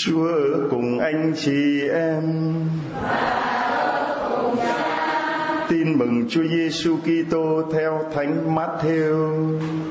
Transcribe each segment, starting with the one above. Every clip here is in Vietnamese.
Chúa ở cùng anh chị em. Tin mừng Chúa Giêsu Kitô theo Thánh Mát-thêu.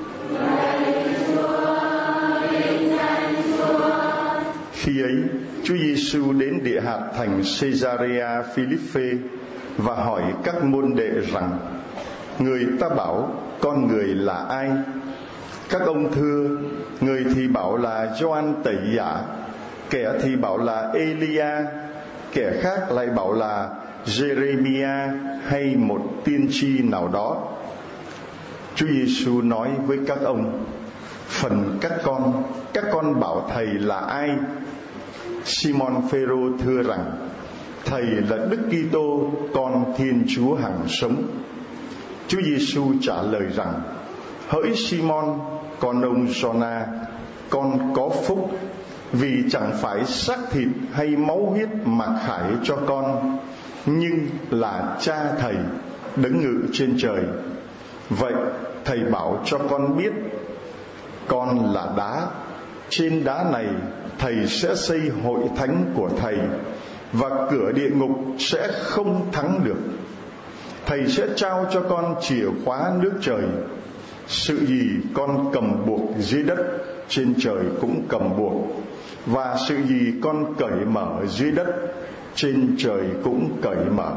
Khi ấy, Chúa Giêsu đến địa hạt thành Caesarea Philippe và hỏi các môn đệ rằng: người ta bảo con người là ai? Các ông thưa: người thì bảo là Gioan Tẩy Giả, kẻ thì bảo là Elia, kẻ khác lại bảo là Jeremia hay một tiên tri nào đó. Chúa Giêsu nói với các ông: phần các con bảo thầy là ai? Simon Phêrô thưa rằng: thầy là Đức Kitô, con Thiên Chúa hằng sống. Chúa Giêsu trả lời rằng: hỡi Simon, con ông Giô-na, con có phúc, vì chẳng phải xác thịt hay máu huyết mặc khải cho con, nhưng là Cha thầy đấng ngự trên trời. Vậy thầy bảo cho con biết, con là đá, trên đá này thầy sẽ xây hội thánh của thầy, và cửa địa ngục sẽ không thắng được. Thầy sẽ trao cho con chìa khóa nước trời. Sự gì con cầm buộc dưới đất, trên trời cũng cầm buộc, và sự gì con cởi mở dưới đất, trên trời cũng cởi mở.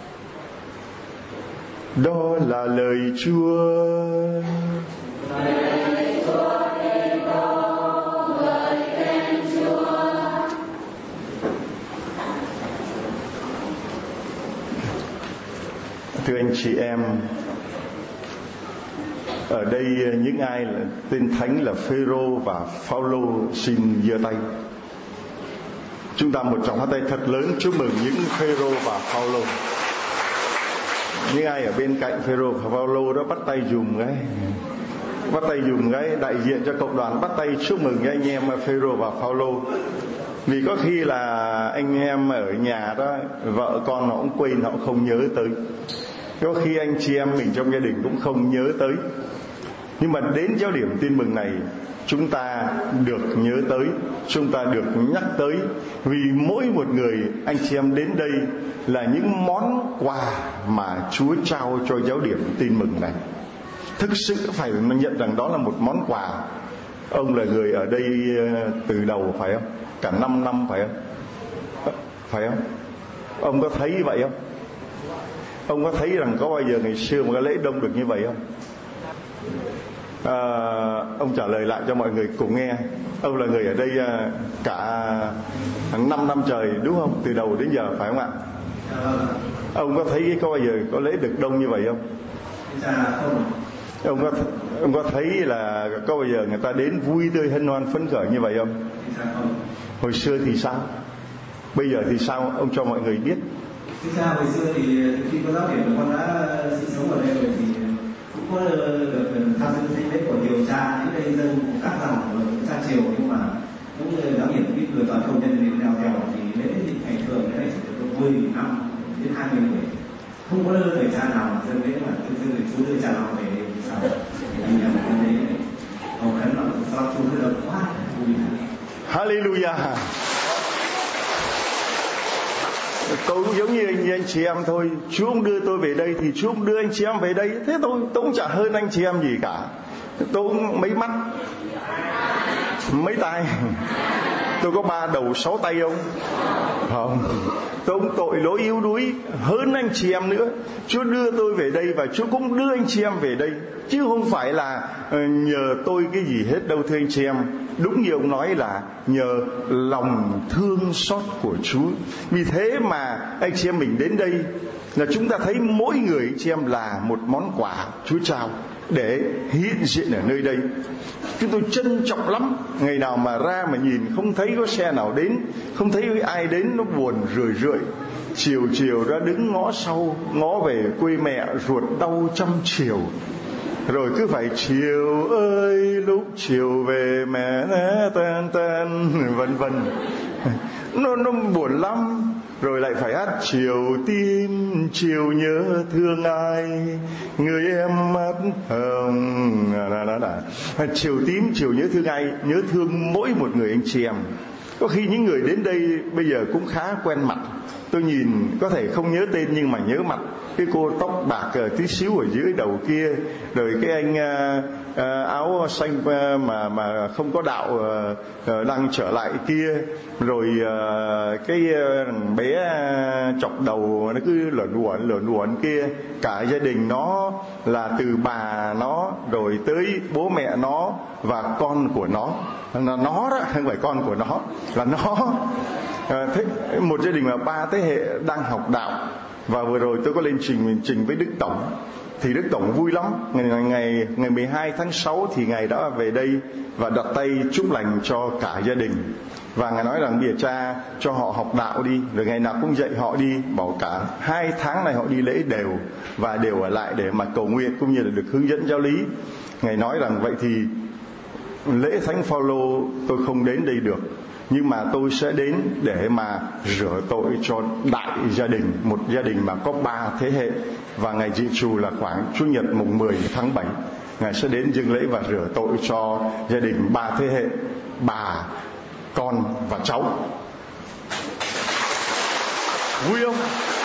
Đó là lời Chúa. Thưa anh chị em, ở đây những ai là tên thánh là Phêrô và Phaolô xin giơ tay. Chúng ta một tràng pháo tay thật lớn chúc mừng những Phêrô và Phaolô. Những ai ở bên cạnh Phêrô và Phaolô đó bắt tay dùm cái, đại diện cho cộng đoàn bắt tay chúc mừng với anh em Phêrô và Phaolô. Vì có khi là anh em ở nhà đó, vợ con họ cũng quên, họ không nhớ tới. Có khi anh chị em mình trong gia đình cũng không nhớ tới. Nhưng mà đến giáo điểm tin mừng này, chúng ta được nhớ tới, chúng ta được nhắc tới. Vì mỗi một người anh chị em đến đây là những món quà mà Chúa trao cho giáo điểm tin mừng này. Thực sự phải nhận rằng đó là một món quà. Ông là người ở đây từ đầu phải không? Cả 5 năm phải không? Phải không? Ông có thấy vậy không? Ông có thấy rằng có bao giờ ngày xưa một cái lễ đông được như vậy không? Ông trả lời lại cho mọi người cùng nghe. Ông là người ở đây cả 5 năm trời đúng không? Từ đầu đến giờ phải không ạ? Ông có thấy có bao giờ có lễ được đông như vậy không? Ông có thấy là có bao giờ người ta đến vui tươi hân hoan phấn khởi như vậy không? Hồi xưa thì sao? Bây giờ thì sao? Ông cho mọi người biết. Thực ra hồi xưa thì khi có giáo điểm con đã sinh sống ở đây rồi thì cũng có được tham dự sinh lễ của nhiều cha, những đây dân các dòng và những cha triều, nhưng mà cũng giáo điểm ít người toàn công nhân đến đào kèo thì lễ thì ngày thường cái này chỉ được 10 năm đến 20 người, không có người cha nào mà dân lễ mà tự dưng chú đưa cha nào về sao để đi làm cái đấy cầu khấn là do chú đưa động quá vui. Hallelujah. Tôi cũng giống như anh chị em thôi. Chúa không đưa tôi về đây thì Chúa không đưa anh chị em về đây. Thế tôi cũng chả hơn anh chị em gì cả. Tôi cũng mấy mắt, mấy tay. Tôi có 3 đầu 6 tay không? Không. Tôi cũng tội lỗi yếu đuối hơn anh chị em nữa. Chúa đưa tôi về đây và Chúa cũng đưa anh chị em về đây, chứ không phải là nhờ tôi cái gì hết đâu thưa anh chị em. Đúng như ông nói là nhờ lòng thương xót của Chúa. Vì thế mà anh chị em mình đến đây là chúng ta thấy mỗi người anh chị em là một món quà Chúa trao để hiện diện ở nơi đây. Chúng tôi trân trọng lắm. Ngày nào mà ra mà nhìn không thấy có xe nào đến, không thấy ai đến, nó buồn rười. Chiều ra đứng ngó sau, ngó về quê mẹ, ruột đau trăm chiều. Rồi cứ phải chiều ơi lúc chiều về mẹ tên vân vân. Nó buồn lắm. Rồi lại phải hát chiều tim chiều nhớ thương ai, người em mắt hồng. Chiều tím chiều nhớ thương ai, nhớ thương mỗi một người anh chị em. Có khi những người đến đây bây giờ cũng khá quen mặt. Tôi nhìn có thể không nhớ tên nhưng mà nhớ mặt. Cái cô tóc bạc tí xíu ở dưới đầu kia, rồi cái anh áo xanh mà không có đạo đang trở lại kia, rồi cái bé chọc đầu nó cứ lởn uẩn kia. Cả gia đình nó là từ bà nó rồi tới bố mẹ nó và con của nó. Nó đó, không phải con của nó, là nó. Thế một gia đình mà 3 thế hệ đang học đạo. Và vừa rồi tôi có lên trình với Đức Tổng, thì Đức Tổng vui lắm. Ngày 12 tháng 6 thì Ngài đã về đây và đặt tay chúc lành cho cả gia đình. Và Ngài nói rằng: "Bìa cha, cho họ học đạo đi." Rồi ngày nào cũng dạy họ đi. Bảo cả 2 tháng này họ đi lễ đều và đều ở lại để mà cầu nguyện cũng như là được hướng dẫn giáo lý. Ngài nói rằng: "Vậy thì lễ Thánh Phaolô tôi không đến đây được, nhưng mà tôi sẽ đến để mà rửa tội cho đại gia đình, một gia đình mà có 3 thế hệ. Và Ngài dự trù là khoảng Chủ nhật mùng 10 tháng 7, Ngài sẽ đến dâng lễ và rửa tội cho gia đình 3 thế hệ, bà, con và cháu." Vui không?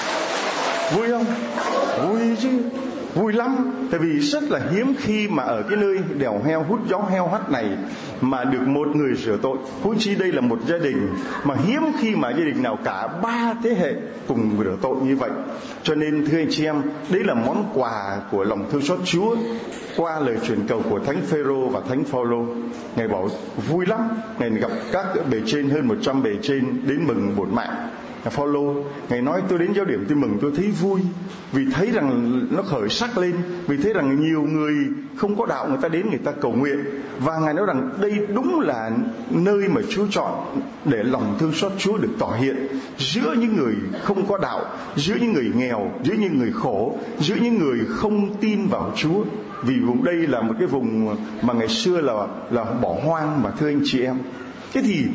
Vui không? Vui chứ, vui lắm. Tại vì rất là hiếm khi mà ở cái nơi đèo heo hút gió heo hắt này mà được một người rửa tội. Huống chi đây là một gia đình mà hiếm khi mà gia đình nào cả 3 thế hệ cùng rửa tội như vậy. Cho nên thưa anh chị em, đấy là món quà của lòng thương xót Chúa qua lời truyền cầu của Thánh Phêrô và Thánh Phaolô. Ngài bảo vui lắm. Ngài gặp các bề trên, hơn 100 bề trên đến mừng bổn mạng. Phaolô, Ngài nói: "Tôi đến giáo điểm tôi mừng, tôi thấy vui vì thấy rằng nó khởi sắc lên, vì thấy rằng nhiều người không có đạo người ta đến người ta cầu nguyện." Và Ngài nói rằng đây đúng là nơi mà Chúa chọn để lòng thương xót Chúa được tỏ hiện giữa những người không có đạo, giữa những người nghèo, giữa những người khổ, giữa những người không tin vào Chúa. Vì vùng đây là một cái vùng mà ngày xưa là bỏ hoang mà thưa anh chị em. Thế thì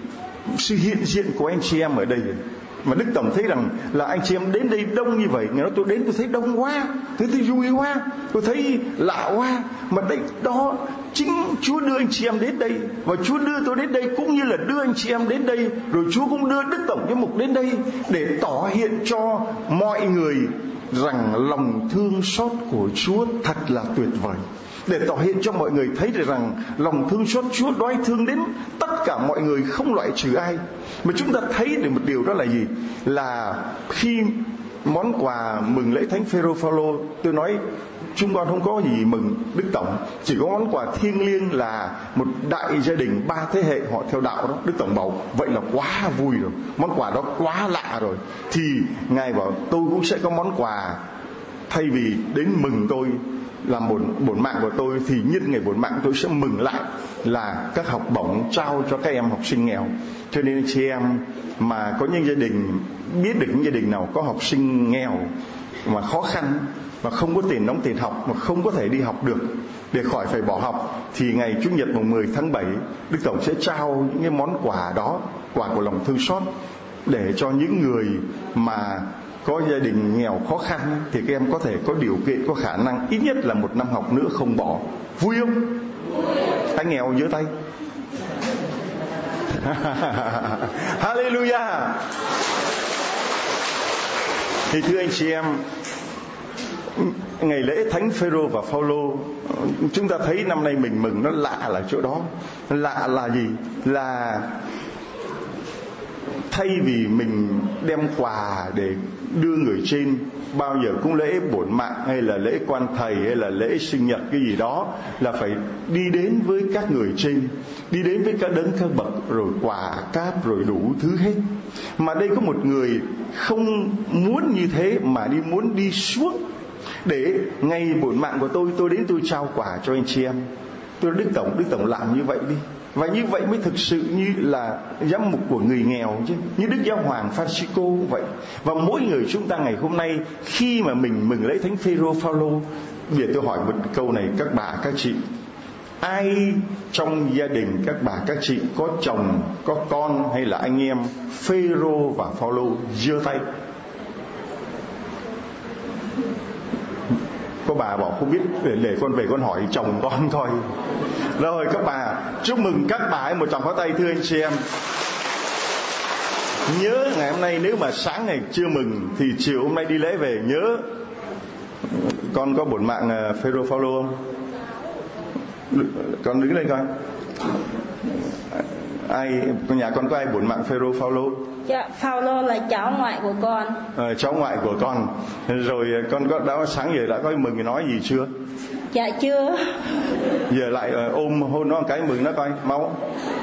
sự hiện diện của anh chị em ở đây, mà Đức Tổng thấy rằng là anh chị em đến đây đông như vậy. Ngày đó tôi đến tôi thấy đông quá, tôi thấy vui quá, tôi thấy lạ quá. Mà đây đó chính Chúa đưa anh chị em đến đây, và Chúa đưa tôi đến đây cũng như là đưa anh chị em đến đây, rồi Chúa cũng đưa Đức Tổng giám mục đến đây để tỏ hiện cho mọi người rằng lòng thương xót của Chúa thật là tuyệt vời, để tỏ hiện cho mọi người thấy được rằng lòng thương xót Chúa đói thương đến tất cả mọi người, không loại trừ ai. Mà chúng ta thấy được một điều đó là gì? Là khi món quà mừng lễ Thánh Phêrô Phaolô, tôi nói chúng con không có gì mừng Đức Tổng, chỉ có món quà thiêng liêng là một đại gia đình 3 thế hệ họ theo đạo đó. Đức Tổng bảo vậy là quá vui rồi, món quà đó quá lạ rồi. Thì Ngài bảo tôi cũng sẽ có món quà, thay vì đến mừng tôi làm bổn mạng của tôi, thì nhân ngày bổn mạng tôi sẽ mừng lại là các học bổng trao cho các em học sinh nghèo. Cho nên chị em mà có những gia đình, biết được những gia đình nào có học sinh nghèo mà khó khăn, mà không có tiền đóng tiền học, mà không có thể đi học được để khỏi phải bỏ học, thì ngày Chủ nhật mùng 10 tháng 7 Đức Tổng sẽ trao những cái món quà đó, quà của lòng thương xót, để cho những người mà có gia đình nghèo khó khăn thì các em có thể có điều kiện, có khả năng ít nhất là 1 năm học nữa không bỏ. Vui không? Anh nghèo giơ tay. Hallelujah. Thì thưa anh chị em, ngày lễ Thánh Phêrô và Phaolô, chúng ta thấy năm nay mình mừng nó lạ là chỗ đó. Lạ là gì? Là thay vì mình đem quà để đưa người trên, bao giờ cũng lễ bổn mạng hay là lễ quan thầy hay là lễ sinh nhật cái gì đó, là phải đi đến với các người trên, đi đến với các đấng các bậc, rồi quà cáp rồi đủ thứ hết. Mà đây có một người không muốn như thế, mà muốn đi xuống để ngày bổn mạng của tôi đến tôi trao quà cho anh chị em. Tôi nói Đức Tổng làm như vậy đi. Và như vậy mới thực sự như là giám mục của người nghèo chứ. Như Đức Giáo Hoàng Francisco cũng vậy. Và mỗi người chúng ta ngày hôm nay, khi mà mình mừng lễ Thánh Phêrô Phaolô, bây giờ tôi hỏi một câu này các bà các chị: ai trong gia đình các bà các chị có chồng, có con hay là anh em Phêrô và Phaolô? Giơ tay. Có bà bảo không biết, để con về con hỏi chồng con coi. Rồi các bà, chúc mừng các bà ấy một tràng pháo tay thưa anh chị em. Nhớ ngày hôm nay nếu mà sáng ngày chưa mừng thì chiều hôm nay đi lễ về nhớ. Con có bổn mạng Phêrô Phaolô không? Con đứng lên coi. Ai nhà con có ai bổn mạng Phêrô Phaolô? Dạ, Phaolô là cháu ngoại của con. Cháu ngoại của con. Rồi con có đã sáng giờ đã có mừng nói gì chưa? Dạ chưa. Giờ lại ôm hôn nó một cái mừng nó coi máu.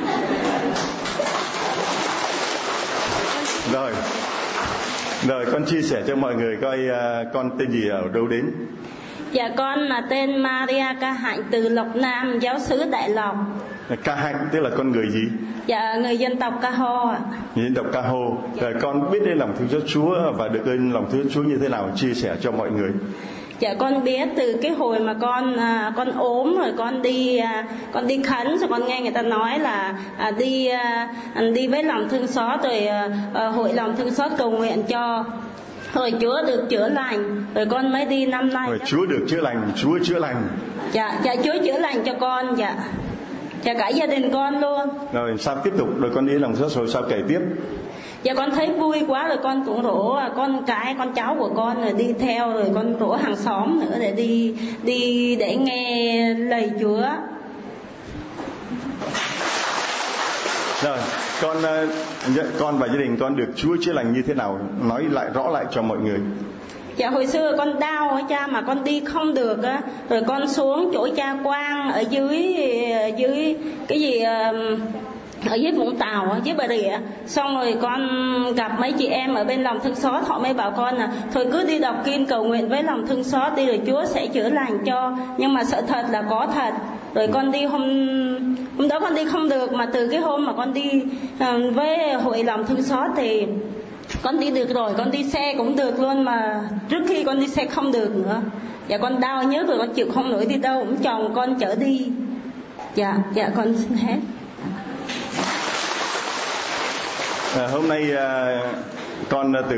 Rồi con chia sẻ cho mọi người coi con tên gì, ở đâu đến? Dạ con là tên Maria Ca Hạnh từ Lộc Nam, giáo xứ Đại Lộc. Ca Hạnh tức là con người gì? Dạ người dân tộc Ca Ho ạ. Dân tộc Ca Ho. Rồi con biết đến lòng thương xót Chúa và được ơn lòng thương xót Chúa như thế nào, chia sẻ cho mọi người. Dạ con biết từ cái hồi mà con ốm rồi con đi khấn, rồi con nghe người ta nói là đi với lòng thương xót, rồi hội lòng thương xót cầu nguyện cho, rồi Chúa được chữa lành, rồi con mới đi năm nay. Rồi Chúa được chữa lành, Chúa chữa lành. Dạ Chúa chữa lành cho con, dạ cả gia đình con luôn. Rồi sao tiếp tục, rồi con đi lòng thương xót rồi sao kể tiếp? Dạ con thấy vui quá, rồi con cũng rủ con cháu của con rồi đi theo, rồi con rủ hàng xóm nữa để đi để nghe lời Chúa. Rồi con và gia đình con được Chúa chữa lành như thế nào, nói lại rõ lại cho mọi người. Dạ hồi xưa con đau á cha, mà con đi không được á, rồi con xuống chỗ cha Quang ở dưới cái gì ở dưới Vũng Tàu, dưới Bà Rịa, xong rồi con gặp mấy chị em ở bên lòng thương xót, họ mới bảo con là thôi cứ đi đọc kinh cầu nguyện với lòng thương xót đi, rồi Chúa sẽ chữa lành cho. Nhưng mà sợ thật là có thật. Rồi con đi hôm đó con đi không được, mà từ cái hôm mà con đi với hội lòng thương xót thì con đi được rồi, con đi xe cũng được luôn, mà trước khi con đi xe không được nữa. Dạ con đau nhức rồi, con chịu không nổi đi đâu, cũng chồng con chở đi. Dạ con xin hết. Hôm nay con từ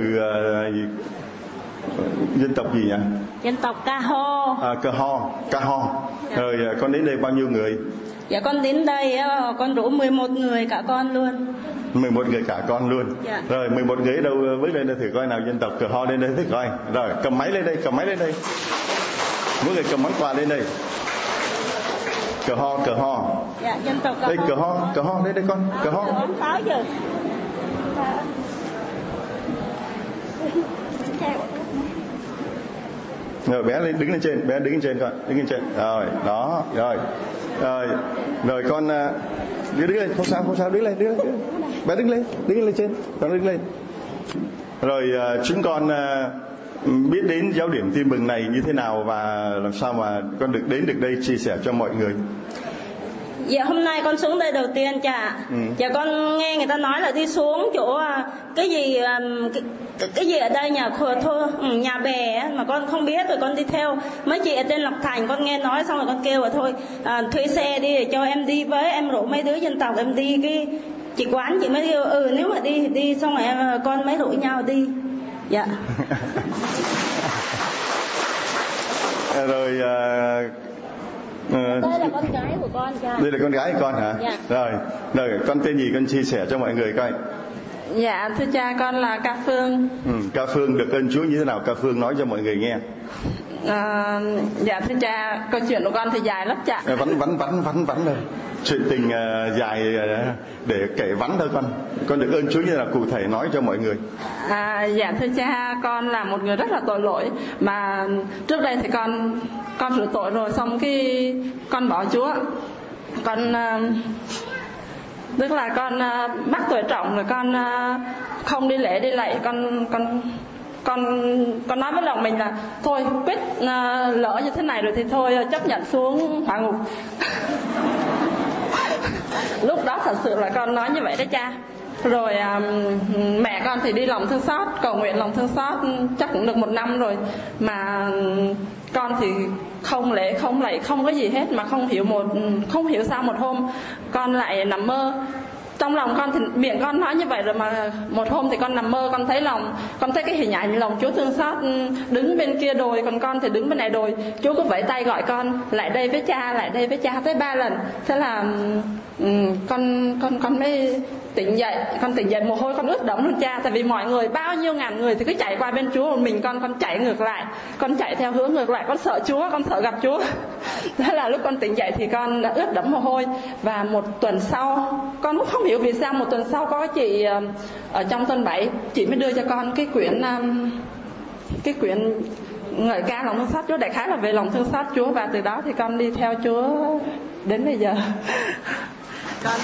dân tộc gì nhỉ? Dân tộc Ca Ho. Ca Ho. Dạ. Rồi con đến đây bao nhiêu người? Dạ con đến đây con rủ 11 người cả con luôn. 11 người cả con luôn. Dạ. Rồi 11 người ở đâu bước lên đây thử coi nào, dân tộc Ca Ho lên đây thử coi. Rồi cầm máy lên đây. Mỗi người cầm món quà lên đây. Cờ ho. Dạ, dân tộc Ca Ho. Đây cờ ho đây con. Cờ ho. Pháo giờ. Rồi bé lên đứng lên trên coi, đứng lên trên. Rồi, đó, rồi con đứng lên, không sao, đứng lên. Bé đứng lên trên, con đứng lên. Rồi chúng con biết đến giáo điểm tin mừng này như thế nào và làm sao mà con được đến được đây chia sẻ cho mọi người. Dạ hôm nay con xuống đây đầu tiên cha. Dạ con nghe người ta nói là đi xuống chỗ cái gì ở đây nhà bè mà con không biết, rồi con đi theo mấy chị ở trên Lộc Thành, con nghe nói xong rồi con kêu là thôi thuê xe đi để cho em đi với, em rủ mấy đứa dân tộc em đi. Cái chị quán chị mới kêu nếu mà đi xong rồi con mới rủ nhau đi. Dạ. Rồi đây là con gái của con cha. Đây là con gái của con hả? Dạ. Rồi con tên gì con chia sẻ cho mọi người coi. Dạ thưa cha, con là Ca Phương. Ca Phương được ơn Chúa như thế nào? Ca Phương nói cho mọi người nghe. Dạ thưa cha, câu chuyện của con thì dài lắm cha. Vắn thôi. Chuyện tình dài để kể vắn thôi con. Con được ơn Chúa như thế nào, cụ thể nói cho mọi người. Dạ thưa cha, con là một người rất là tội lỗi, mà trước đây thì con sửa tội rồi, xong cái con bỏ Chúa. Con tức là con mắc tội trọng rồi, con không đi lễ đi lạy, con nói với lòng mình là thôi quyết lỡ như thế này rồi thì thôi chấp nhận xuống hỏa ngục. Lúc đó thật sự là con nói như vậy đó cha. Rồi mẹ con thì đi lòng thương xót, cầu nguyện lòng thương xót chắc cũng được 1 năm rồi, mà con thì không lễ không lạy không có gì hết, mà không hiểu sao một hôm con lại nằm mơ. Trong lòng con thì miệng con nói như vậy rồi, mà một hôm thì con nằm mơ, con thấy cái hình ảnh lòng Chúa thương xót đứng bên kia đồi, còn con thì đứng bên này đồi. Chúa cứ vẫy tay gọi con lại đây với cha tới 3 lần. Thế là con tỉnh dậy mồ hôi con ướt đẫm luôn cha. Tại vì mọi người bao nhiêu ngàn người thì cứ chạy qua bên Chúa, mình con chạy ngược lại, con chạy theo hướng ngược lại, con sợ Chúa, con sợ gặp Chúa. Thế là lúc con tỉnh dậy thì con đã ướt đẫm mồ hôi. Và một tuần sau, con cũng không hiểu vì sao, một tuần sau có chị ở trong tuần 7, chị mới đưa cho con cái quyển ngợi ca lòng thương xót Chúa, đại khái là về lòng thương xót Chúa. Và từ đó thì con đi theo Chúa đến bây giờ. Con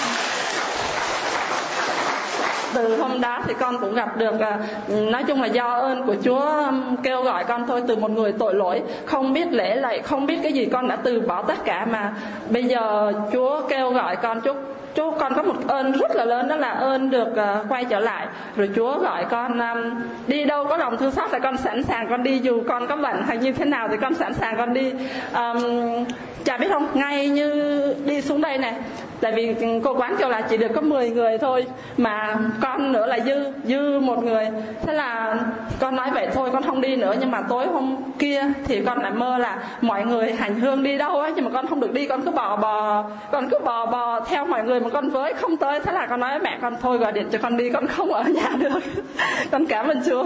từ hôm đó thì con cũng gặp được, nói chung là do ơn của Chúa kêu gọi con thôi, từ một người tội lỗi không biết lễ lạy, không biết cái gì, con đã từ bỏ tất cả, mà bây giờ Chúa kêu gọi con. Chúa con có một ơn rất là lớn, đó là ơn được quay trở lại. Rồi Chúa gọi con đi đâu có lòng thương xót là con sẵn sàng con đi, dù con có bận hay như thế nào thì con sẵn sàng con đi. Chả biết không, ngay như đi xuống đây này, tại vì cô quán kêu là chỉ được có 10 người thôi, mà con nữa là dư một người. Thế là con nói vậy thôi con không đi nữa. Nhưng mà tối hôm kia thì con lại mơ là mọi người hành hương đi đâu ấy, nhưng mà con không được đi, con cứ bò theo mọi người mà con với không tới. Thế là con nói với mẹ con thôi gọi điện cho con đi, con không ở nhà được. Con cảm ơn Chúa.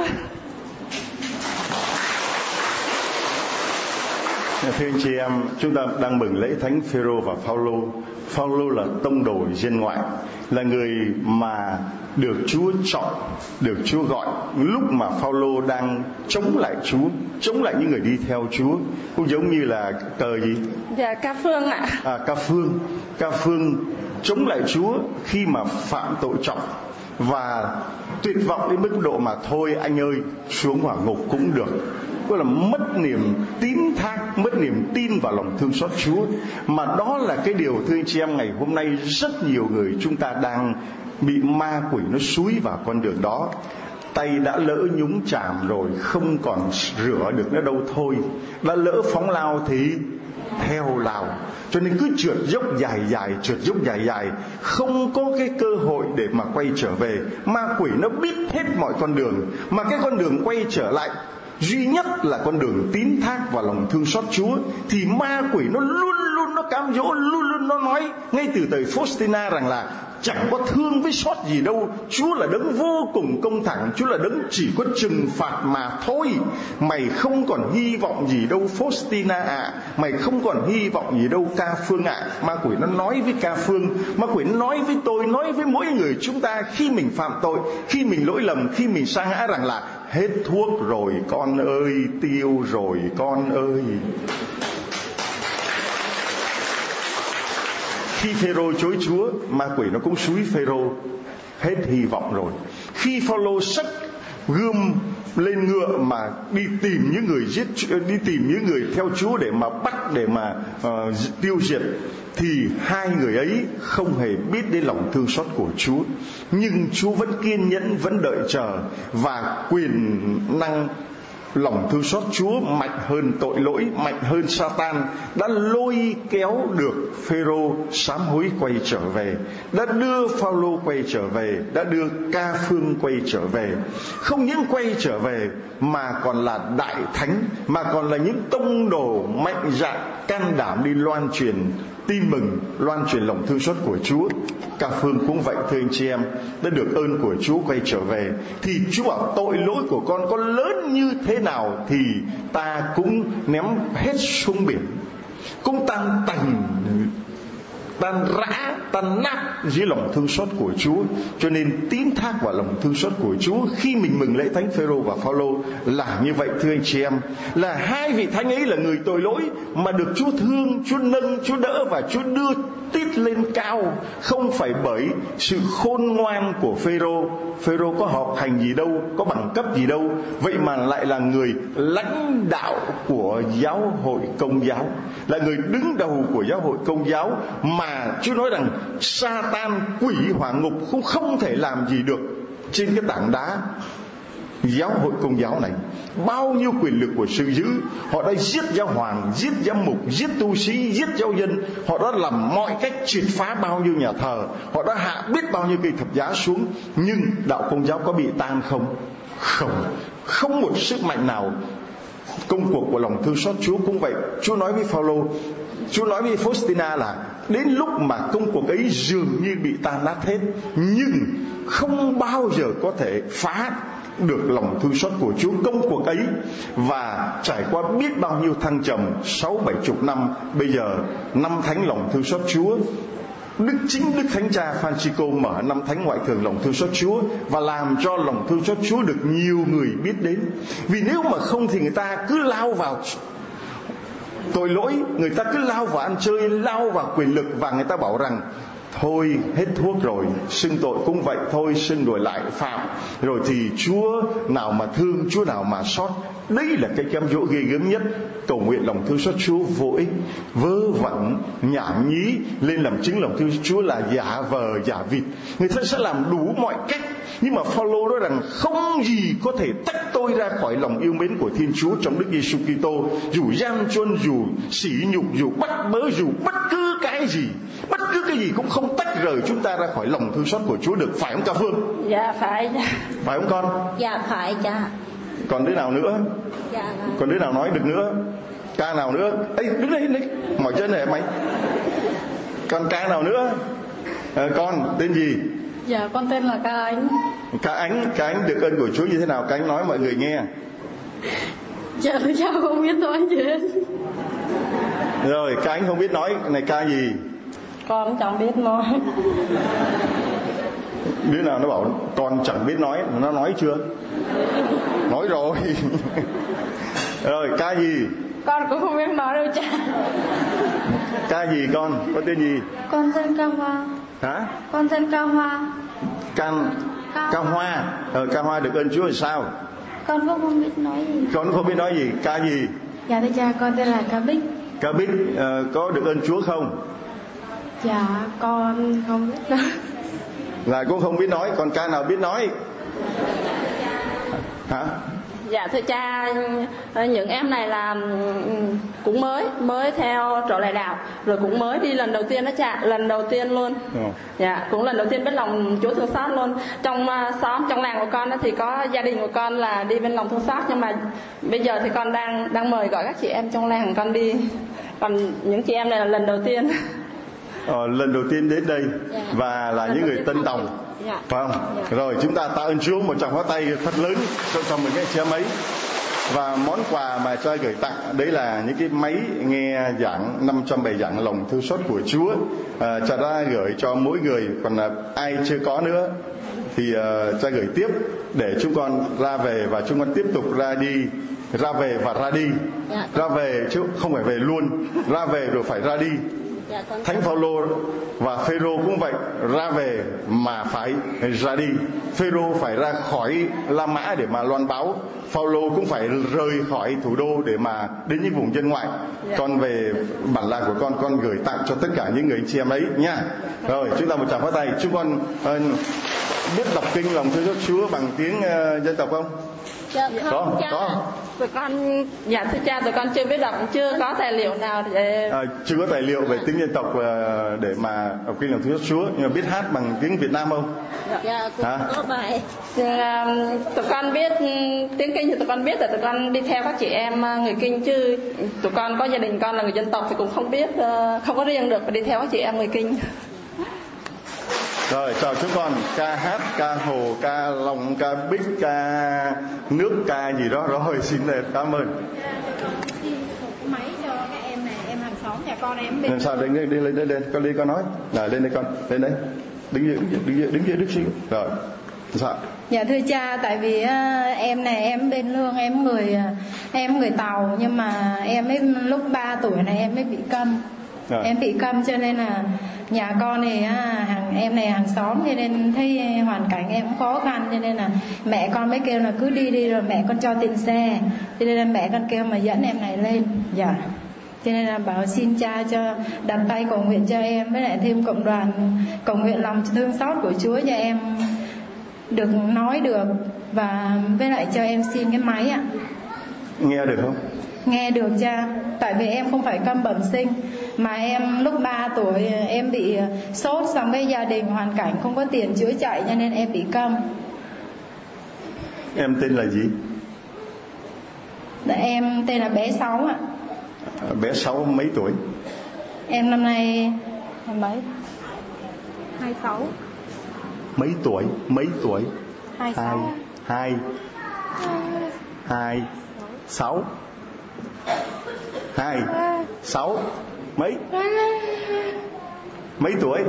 Thưa anh chị em, chúng ta đang mừng lễ Thánh Phêrô và Phaolô. Phaolô là tông đồ dân ngoại, là người mà được Chúa chọn, được Chúa gọi lúc mà Phaolô đang chống lại Chúa, chống lại những người đi theo Chúa. Cũng giống như là cờ gì? Dạ, Ca Phương ạ. Ca Phương chống lại Chúa khi mà phạm tội trọng và tuyệt vọng đến mức độ mà thôi anh ơi, xuống hỏa ngục cũng được. Đó là mất niềm tín thác, mất niềm tin vào lòng thương xót Chúa. Mà đó là cái điều, thưa anh chị em, ngày hôm nay rất nhiều người chúng ta đang bị ma quỷ nó xúi vào con đường đó. Tay đã lỡ nhúng chàm rồi, không còn rửa được nữa đâu thôi. Đã lỡ phóng lao thì theo lao, cho nên cứ trượt dốc dài, không có cái cơ hội để mà quay trở về. Ma quỷ nó biết hết mọi con đường, mà cái con đường quay trở lại duy nhất là con đường tín thác vào lòng thương xót Chúa. Thì ma quỷ nó luôn luôn nó cám dỗ, luôn luôn nó nói ngay từ thời Faustina rằng là chẳng có thương với xót gì đâu, Chúa là đấng vô cùng công thẳng, Chúa là đấng chỉ có trừng phạt mà thôi. Mày không còn hy vọng gì đâu Faustina ạ, mày không còn hy vọng gì đâu Ca Phương ạ. Ma quỷ nó nói với Ca Phương, ma quỷ nó nói với tôi, nói với mỗi người chúng ta khi mình phạm tội, khi mình lỗi lầm, khi mình sa ngã rằng là hết thuốc rồi con ơi, tiêu rồi con ơi. Khi Phêrô chối Chúa, ma quỷ nó cũng xúi Phêrô hết hy vọng rồi. Khi Phaolô xách gươm lên ngựa mà đi tìm những người theo Chúa để mà bắt, để mà tiêu diệt, thì hai người ấy không hề biết đến lòng thương xót của Chúa. Nhưng Chúa vẫn kiên nhẫn, vẫn đợi chờ, và quyền năng lòng thương xót Chúa mạnh hơn tội lỗi, mạnh hơn Satan, đã lôi kéo được Phêrô sám hối quay trở về, đã đưa Phaolô quay trở về, đã đưa Ca Phương quay trở về. Không những quay trở về mà còn là đại thánh, mà còn là những tông đồ mạnh dạn can đảm đi loan truyền tin mừng, loan truyền lòng thương xót của Chúa. Ca Phương cũng vậy, thưa anh chị em, đã được ơn của Chúa quay trở về. Thì Chúa bảo tội lỗi của con có lớn như thế nào thì ta cũng ném hết xuống biển, cũng tan tành, tan rã, tan nát dưới lòng thương xót của Chúa. Cho nên tín thác vào lòng thương xót của Chúa khi mình mừng lễ Thánh Phêrô và Phaolô là như vậy, thưa anh chị em, là hai vị thánh ấy là người tội lỗi mà được Chúa thương, Chúa nâng, Chúa đỡ và Chúa đưa tít lên cao, không phải bởi sự khôn ngoan của Phêrô. Phêrô có học hành gì đâu, có bằng cấp gì đâu, vậy mà lại là người lãnh đạo của giáo hội Công giáo, là người đứng đầu của giáo hội Công giáo, mà Chúa nói rằng Satan, quỷ hỏa ngục cũng không thể làm gì được trên cái tảng đá giáo hội Công giáo này. Bao nhiêu quyền lực của sự dữ, họ đã giết giáo hoàng, giết giám mục, giết tu sĩ, giết giáo dân, họ đã làm mọi cách triệt phá bao nhiêu nhà thờ, họ đã hạ biết bao nhiêu cây thập giá xuống. Nhưng đạo Công giáo có bị tan không? Không một sức mạnh nào. Công cuộc của lòng thương xót Chúa cũng vậy. Chúa nói với Phaolô, Chúa nói với Faustina là đến lúc mà công cuộc ấy dường như bị tan nát hết, nhưng không bao giờ có thể phá được lòng thương xót của Chúa. Công cuộc ấy và trải qua biết bao nhiêu thăng trầm, 60-70 năm, bây giờ năm thánh lòng thương xót Chúa. Chính Đức Thánh Cha Francisco mở năm thánh ngoại thường lòng thương xót Chúa và làm cho lòng thương xót Chúa được nhiều người biết đến. Vì nếu mà không thì người ta cứ lao vào tội lỗi, người ta cứ lao vào ăn chơi, lao vào quyền lực, và người ta bảo rằng thôi hết thuốc rồi, xưng tội cũng vậy thôi, xưng đổi lại phạm rồi thì Chúa nào mà thương, Chúa nào mà xót. Đấy là cái cám dỗ ghê gớm nhất. Cầu nguyện lòng thương xót Chúa vô ích, vớ vẩn, nhảm nhí, lên làm chứng lòng thương Chúa là giả vờ giả vịt. Người ta sẽ làm đủ mọi cách, nhưng mà Phaolô nói rằng không gì có thể tách tôi ra khỏi lòng yêu mến của Thiên Chúa trong Đức Giêsu Kitô. Dù gian truân, dù sỉ nhục, dù bắt bớ, dù bất cứ cái gì cũng không tách rời chúng ta ra khỏi lòng thương xót của Chúa được, phải không Ca Phương? Dạ phải. Phải không con? Dạ phải cha. Còn đứa nào nữa? Dạ. Còn đứa nào nói được nữa? Ca nào nữa? Ê, đứng đây, mỏi chân này mày. Còn ca nào nữa? Con tên gì? Dạ con tên là Ca Ánh. Ca Ánh được ơn của Chúa như thế nào? Ca Ánh nói mọi người nghe. Dạ thưa cha không biết nói gì hết. Rồi Ca Ánh không biết nói, này ca gì? Con chẳng biết nói. Đứa nào nó bảo con chẳng biết nói, nó nói chưa? Nói rồi. Rồi ca gì? Con cũng không biết nói đâu cha. Ca gì con? Có tên gì? Con tên Ca Hoa. Hả? Con tên Ca Hoa. Ca Hoa. Ca Hoa được ơn Chúa là sao? Con cũng không biết nói gì. Con không biết nói gì? Ca gì? Dạ thưa cha, con tên là Ca Bích. Ca Bích có được ơn Chúa không? Dạ con không biết nói. Là cũng không biết nói. Còn ca nào biết nói? Hả? Dạ thưa cha, những em này là cũng mới theo trọ lại đạo, rồi cũng mới đi lần đầu tiên đó cha, lần đầu tiên luôn. Dạ, cũng lần đầu tiên biết lòng Chúa thương xót luôn. Trong xóm, trong làng của con đó thì có gia đình của con là đi bên lòng thương xót, nhưng mà bây giờ thì con đang mời gọi các chị em trong làng con đi. Còn những chị em này là lần đầu tiên. Lần đầu tiên đến đây và là những người tân tòng, phải không? Rồi chúng ta tạ ơn Chúa, một tràng pháo tay thật lớn cho mình cái chị em ấy. Và món quà mà cho gửi tặng đấy là những cái máy nghe giảng 500 bài giảng lòng thương xót của Chúa, cha đã gửi cho mỗi người. Còn ai chưa có nữa thì cha gửi tiếp để chúng con ra về và chúng con tiếp tục ra về và ra đi. Ra về chứ không phải về luôn, ra về rồi phải ra đi. Thánh Phaolô và Phêrô cũng vậy, ra về mà phải ra đi. Phêrô phải ra khỏi La Mã để mà loan báo, Phaolô cũng phải rời khỏi thủ đô để mà đến những vùng dân ngoại. Con về bản làng của con gửi tặng cho tất cả những người chị em ấy nha. Rồi chúng ta một tràng pháo tay. Chúng con biết đọc kinh lòng thương xót Chúa bằng tiếng dân tộc không? Dạ không, có. Tụi con, dạ thưa cha, tụi con chưa biết đọc, chưa có tài liệu nào để... chưa có tài liệu về tiếng dân tộc để mà đọc kinh lòng thương xót Chúa, nhưng mà biết hát bằng tiếng Việt Nam không? Dạ cũng có bài. Tụi con biết tiếng kinh thì tụi con biết, là tụi con đi theo các chị em người kinh, chứ tụi con có gia đình con là người dân tộc thì cũng không biết, không có riêng được, phải đi theo các chị em người kinh. Rồi chào chúng con, ca hát, ca hồ, ca lòng, ca bích, ca nước, ca gì đó. Rồi xin cảm ơn. Máy cho các em này, em hàng xóm nhà con em bên. Làm sao đi lên con đi con nói. Rồi lên đây con, lên đấy. Đứng dưới Đức Sinh. Rồi. Sao? Dạ thưa cha, tại vì em này em bên Lương, em người Tàu, nhưng mà em ấy lúc 3 tuổi này em mới bị câm. Em bị câm cho nên là nhà con thì em này hàng xóm, cho nên thấy hoàn cảnh em cũng khó khăn, cho nên là mẹ con mới kêu là cứ đi rồi mẹ con cho tiền xe, cho nên là mẹ con kêu mà dẫn em này lên. Dạ, cho nên là bảo xin cha cho đặt tay cầu nguyện cho em, với lại thêm cộng đoàn cầu nguyện lòng thương xót của Chúa cho em được nói được, và với lại cho em xin cái máy ạ. Nghe được không? Nghe được cha, tại vì em không phải câm bẩm sinh, mà em lúc 3 tuổi em bị sốt, xong với gia đình hoàn cảnh không có tiền chữa chạy cho nên em bị câm. Em tên là gì? Em tên là bé Sáu ạ. Bé Sáu mấy tuổi? Em năm nay mấy? 26. Mấy tuổi? 26. 6 mấy tuổi?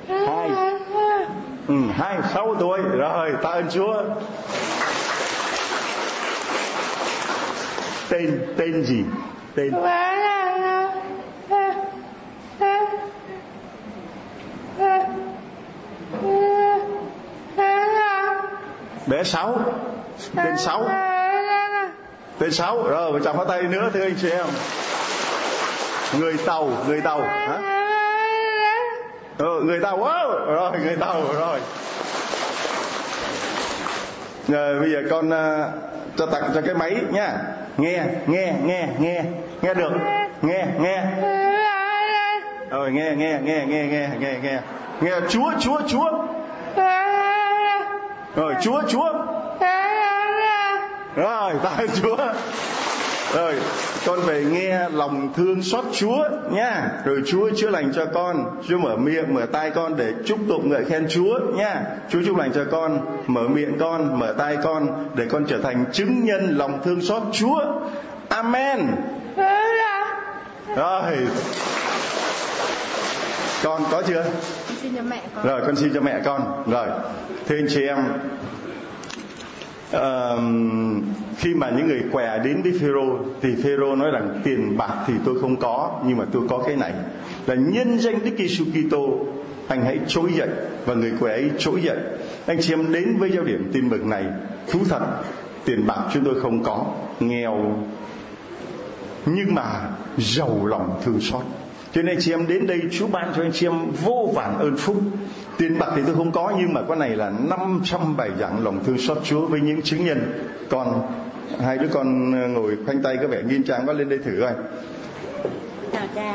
26 tuổi. Rồi, tạ ơn Chúa. Tên gì? Tên bé Sáu. Tên Sáu. Tên Sáu. Rồi, chào pháo tay nữa thưa anh chị em. Người Tàu hả? Người Tàu. Rồi, người Tàu rồi. Rồi bây giờ con cho tặng cho cái máy nha. Nghe được. Nghe. Rồi nghe Chúa. Rồi Chúa. Rồi tạ ơn Chúa. Rồi con về nghe lòng thương xót Chúa nha. Rồi Chúa chữa lành cho con. Chúa mở miệng mở tai con để chúc tụng ngợi khen Chúa nha. Chúa chúc lành cho con, mở miệng con, mở tai con để con trở thành chứng nhân lòng thương xót Chúa. Amen. Rồi con có chưa? Xin cho mẹ con. Rồi con xin cho mẹ con. Rồi thưa anh chị em, khi mà những người què đến với Phêrô thì Phêrô nói rằng tiền bạc thì tôi không có, nhưng mà tôi có cái này là nhân danh Đức Giêsu Kitô, anh hãy trỗi dậy. Và người què ấy trỗi dậy. Anh chị em đến với giáo điểm tin mừng này, thú thật tiền bạc chúng tôi không có, nghèo nhưng mà giàu lòng thương xót. Cho nên anh chị em đến đây, Chúa ban cho anh chị em vô vàn ơn phúc. Tiền bạc thì tôi không có, nhưng mà cái này là 500 bài giảng lòng thương xót Chúa với những chứng nhân. Còn hai đứa con ngồi khoanh tay có vẻ nghiêm trang quá, lên đây thử coi. Chào cha.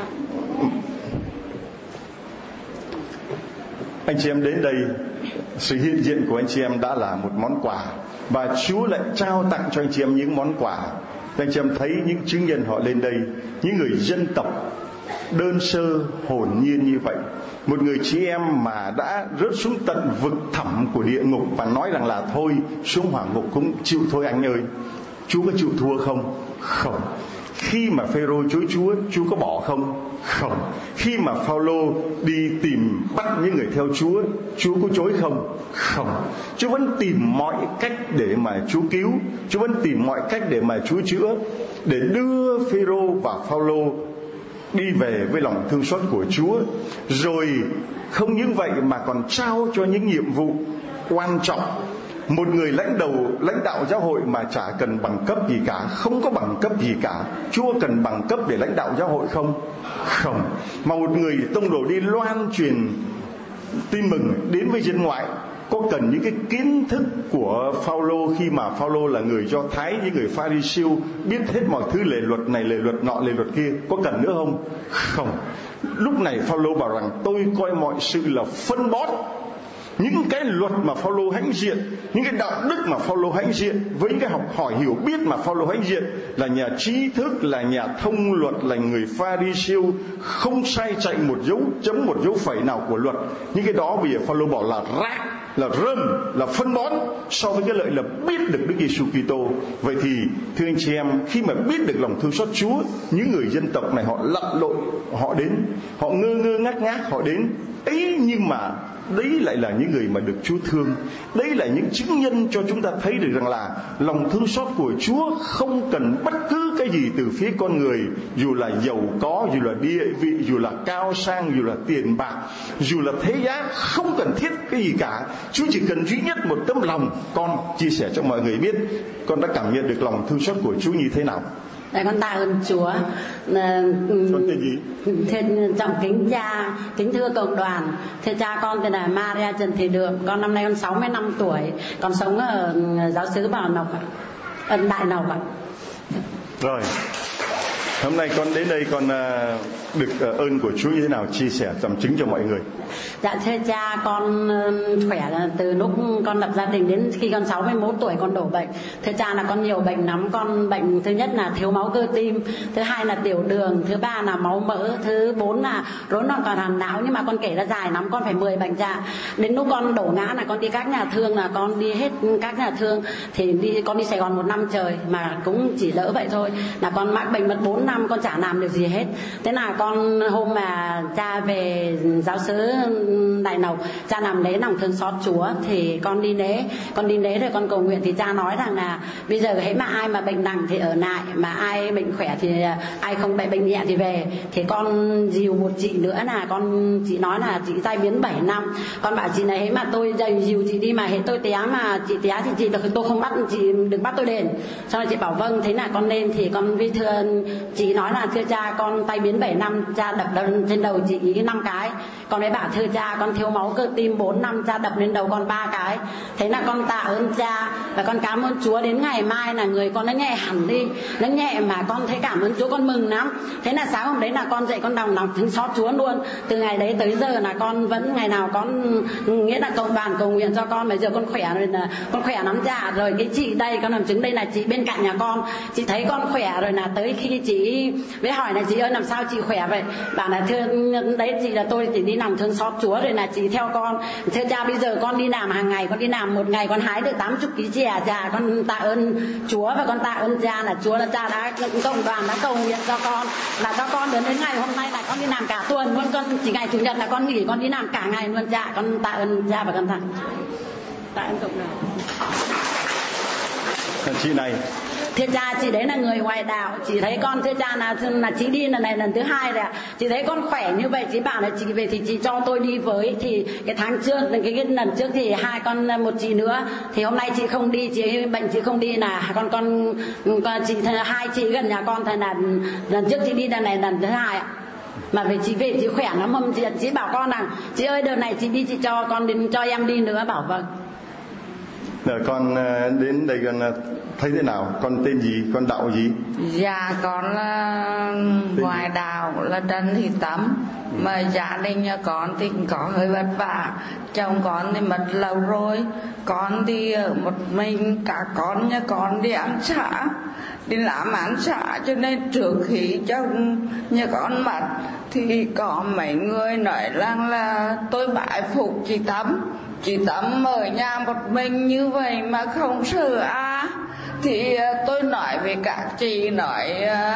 Anh chị em đến đây, sự hiện diện của anh chị em đã là một món quà, và Chúa lại trao tặng cho anh chị em những món quà. Anh chị em thấy những chứng nhân họ lên đây, những người dân tộc đơn sơ hồn nhiên như vậy, một người chị em mà đã rớt xuống tận vực thẳm của địa ngục và nói rằng là thôi xuống hỏa ngục cũng chịu thôi anh ơi. Chúa có chịu thua không? Không. Khi mà Phêrô chối Chúa có bỏ không? Không. Khi mà Phao-lô đi tìm bắt những người theo Chúa có chối không? Không. Chúa vẫn tìm mọi cách để mà Chúa cứu, Chúa vẫn tìm mọi cách để mà Chúa chữa, để đưa Phêrô và Phao-lô đi về với lòng thương xót của Chúa. Rồi không những vậy mà còn trao cho những nhiệm vụ quan trọng. Một người lãnh đạo giáo hội mà chả cần bằng cấp gì cả, không có bằng cấp gì cả. Chúa cần bằng cấp để lãnh đạo giáo hội không? Không. Mà một người tông đồ đi loan truyền tin mừng đến với dân ngoại, có cần những cái kiến thức của Phao-lô khi mà Phao-lô là người Do Thái, những người Pha-ri-siêu biết hết mọi thứ lề luật này, lề luật nọ, lề luật kia, có cần nữa không? Không. Lúc này Phao-lô bảo rằng tôi coi mọi sự là phân bón. Những cái luật mà Phao-lô hãnh diện, những cái đạo đức mà Phao-lô hãnh diện, với những cái học hỏi hiểu biết mà Phao-lô hãnh diện, là nhà trí thức, là nhà thông luật, là người Pha-ri-siêu, không sai chạy một dấu chấm một dấu phẩy nào của luật. Những cái đó bây giờ Phao-lô bảo là rác, là rơm, là phân bón so với cái lợi là biết được Đức Giêsu Kitô. Vậy thì thưa anh chị em, khi mà biết được lòng thương xót Chúa, những người dân tộc này họ lặn lội, họ đến, họ ngơ ngác họ đến ấy, nhưng mà đấy lại là những người mà được Chúa thương. Đấy là những chứng nhân cho chúng ta thấy được rằng là lòng thương xót của Chúa không cần bất cứ cái gì từ phía con người, dù là giàu có, dù là địa vị, dù là cao sang, dù là tiền bạc, dù là thế giá, không cần thiết cái gì cả. Chúa chỉ cần duy nhất một tấm lòng. Con chia sẻ cho mọi người biết con đã cảm nhận được lòng thương xót của Chúa như thế nào. Dạ con tạ ơn Chúa. Con tên gì? Trọng kính cha, kính thưa cộng đoàn. Thưa cha, con tên là Maria Trần Thị Được. Con năm nay con 65 tuổi. Con sống ở giáo xứ Bảo Lộc, Đại Lộc ạ. Rồi. Hôm nay con đến đây con được ơn của Chúa như thế nào, chia sẻ làm chứng cho mọi người. Dạ thưa cha, con khỏe từ lúc con lập gia đình đến khi con 61 tuổi con đổ bệnh. Thưa cha là con nhiều bệnh lắm. Con bệnh thứ nhất là thiếu máu cơ tim, thứ hai là tiểu đường, thứ ba là máu mỡ, thứ bốn là rối loạn tuần hoàn não. Nhưng mà con kể ra dài lắm, con phải 10 bệnh cha. Đến lúc con đổ ngã là con đi các nhà thương, là con đi hết các nhà thương. Thì con đi Sài Gòn 1 năm trời mà cũng chỉ đỡ vậy thôi. Là con mắc bệnh mất 4 năm con chả làm được gì hết. Thế là con hôm mà cha về giáo xứ Đại Lộc, cha làm lễ lòng thương xót Chúa thì con đi lễ rồi con cầu nguyện, thì cha nói rằng là bây giờ hễ mà ai mà bệnh nặng thì ở lại, mà ai bệnh khỏe thì ai không bệnh nhẹ thì về. Thì con dìu một chị nữa, là chị nói là chị tai biến 7 năm. Con bảo chị này hễ mà tôi dìu chị đi, mà hễ tôi té mà chị té thì tôi không bắt chị, đừng bắt tôi đền. Sau đó chị bảo vâng. Thế là con lên thì con với thưa chị nói là thưa cha, con tai biến 7 năm, cha đập trên đầu chị 5 cái. Con ấy bảo thưa cha, con thiếu máu cơ tim 4 năm, cha đập lên đầu con 3 cái. Thế là con tạ ơn cha và con cảm ơn Chúa. Đến ngày mai là người con nó nhẹ hẳn đi, nó nhẹ mà con thấy cảm ơn Chúa, con mừng lắm. Thế là sáng hôm đấy là con dậy con đồng lòng thương xót Chúa luôn. Từ ngày đấy tới giờ là con vẫn ngày nào con nghĩa là cộng đoàn cầu nguyện cho con. Bây giờ con khỏe rồi, là con khỏe lắm cha. Rồi cái chị đây con làm chứng đây là chị bên cạnh nhà con, chị thấy con khỏe rồi là tới khi chị với hỏi là chị ơi làm sao chị khỏe vậy, bảo là thưa đấy chị là tôi chỉ đi làm thương xót Chúa rồi là chị theo con. Thưa cha bây giờ con đi làm hàng ngày, con đi làm một ngày con hái được 80 kg chè cha. Con tạ ơn Chúa và con tạ ơn cha là Chúa là cha đã cộng đoàn đã cầu nguyện cho con, là cho con đến ngày hôm nay là con đi làm cả tuần luôn. Con chỉ ngày chủ nhật là con nghỉ, con đi làm cả ngày luôn cha. Con tạ ơn cha và con tạ ơn cộng đoàn. Chị này Thưa cha, chị đấy là người ngoài đạo, chị thấy con thưa cha là chị đi lần này lần thứ 2 rồi ạ. Chị thấy con khỏe như vậy, chị bảo là chị về thì chị cho tôi đi với. Thì cái tháng trước, cái lần trước thì hai con một chị nữa, thì hôm nay chị không đi, chị bệnh chị không đi là con chị hai chị gần nhà con, thì là lần trước chị đi lần này lần thứ 2 ạ. Mà về chị về chị khỏe lắm, hôm chị bảo con rằng chị ơi đợt này chị đi chị cho con đến cho em đi nữa, bảo vâng. Rồi con đến đây con thấy thế nào? Con tên gì? Con đạo gì? Dạ con là ngoài đạo là Trần Thị Tấm. Mà gia đình nhà con thì có hơi vất vả. Chồng con thì mất lâu rồi. Con thì ở một mình, cả con nhà con đi ăn xả, đi làm ăn xả, cho nên trước khi chồng nhà con mất thì có mấy người nói rằng là tôi bái phục chị Tấm. Chị Tấm ở nhà một mình như vậy mà không sợ à. Thì tôi nói với các chị, nói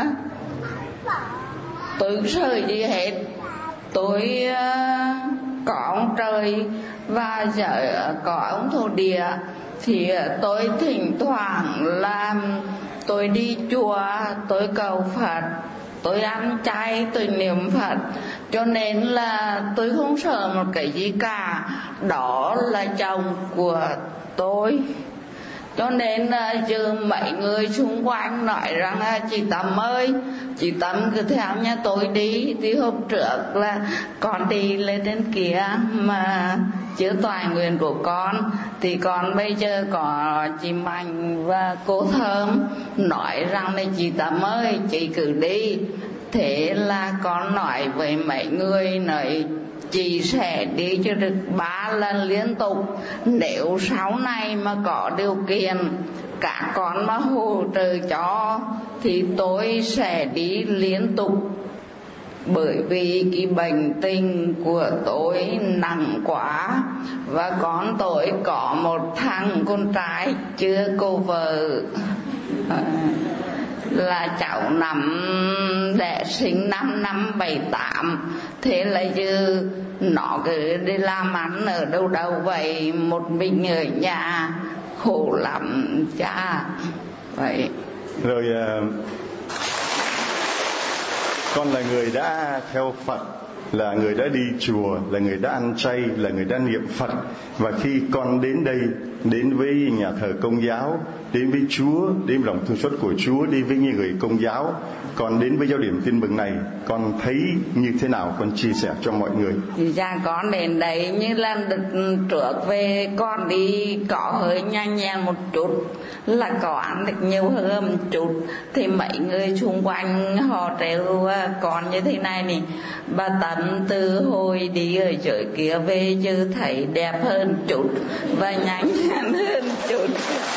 tôi sợ gì hết. Tôi có ông trời và có ông thổ địa. Thì tôi thỉnh thoảng làm, tôi đi chùa, tôi cầu Phật, tôi ăn chay, tôi niệm Phật. Cho nên là tôi không sợ một cái gì cả. Đó là chồng của tôi. Cho nên chứ mấy người xung quanh nói rằng chị Tâm ơi, chị Tâm cứ theo nhà tôi đi. Thì hôm trước là con đi lên trên kia mà chữa toại nguyện của con. Thì con bây giờ có chị Mạnh và cô Thơm nói rằng là chị Tâm ơi, chị cứ đi. Thế là con nói với mấy người, nói chị sẽ đi cho được 3 lần liên tục. Nếu sau này mà có điều kiện các con mà hỗ trợ cho thì tôi sẽ đi liên tục. Bởi vì cái bệnh tình của tôi nặng quá. Và con tôi có một thằng con trai chưa cô vợ, là cháu đẻ sinh năm 78. Thế là chứ nó cứ đi làm ăn ở đâu vậy, một mình ở nhà khổ lắm cha. Vậy rồi con là người đã theo Phật, là người đã đi chùa, là người đã ăn chay, là người đã niệm Phật. Và khi con đến đây, đến với nhà thờ Công giáo, đến với Chúa, đến lòng thương xót của Chúa, đi với những người Công giáo. Còn đến với Giáo điểm Tin Mừng này, con thấy như thế nào, con chia sẻ cho mọi người. Dạ con đến đấy như là được trước về con đi có hơi nhanh nhàng một chút, là có ăn được nhiều hơn một chút, thì mấy người xung quanh họ trêu con như thế này nè: bà Tấm từ hồi đi ở chợ kia về chứ thấy đẹp hơn chút và nhanh nhàng hơn chút.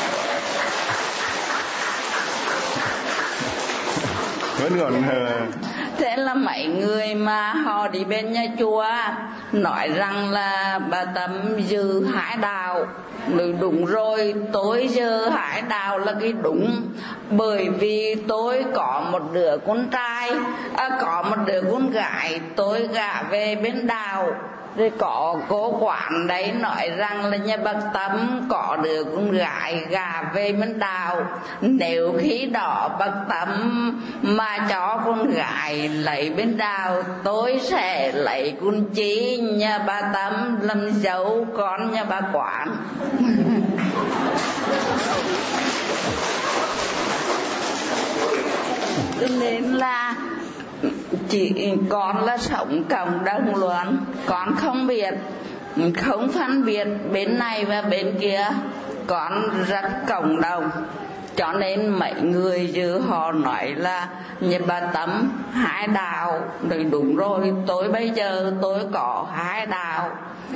Vẫn còn thế là mấy người mà họ đi bên nhà chùa nói rằng là bà Tấm dư hải đạo. Đúng rồi, tôi dư hải đạo là cái đúng, bởi vì tôi có một đứa con trai, có một đứa con gái, tôi gả về bên đạo. Rồi có cô quản đấy nói rằng là nhà bà Tấm có đứa con gái gả về bên đạo, nếu khi đó bà Tấm mà cho con gái lấy bên đạo, tôi sẽ lấy con chí nhà bà Tấm làm dâu con nhà bà quản. Cho nên là chỉ con là sống cộng đồng luôn, con không biết, không phân biệt bên này và bên kia, con rất cộng đồng. Cho nên mấy người chứ họ nói là nhà bà Tấm hai đạo, thì đúng rồi, tôi bây giờ tôi có hai đạo.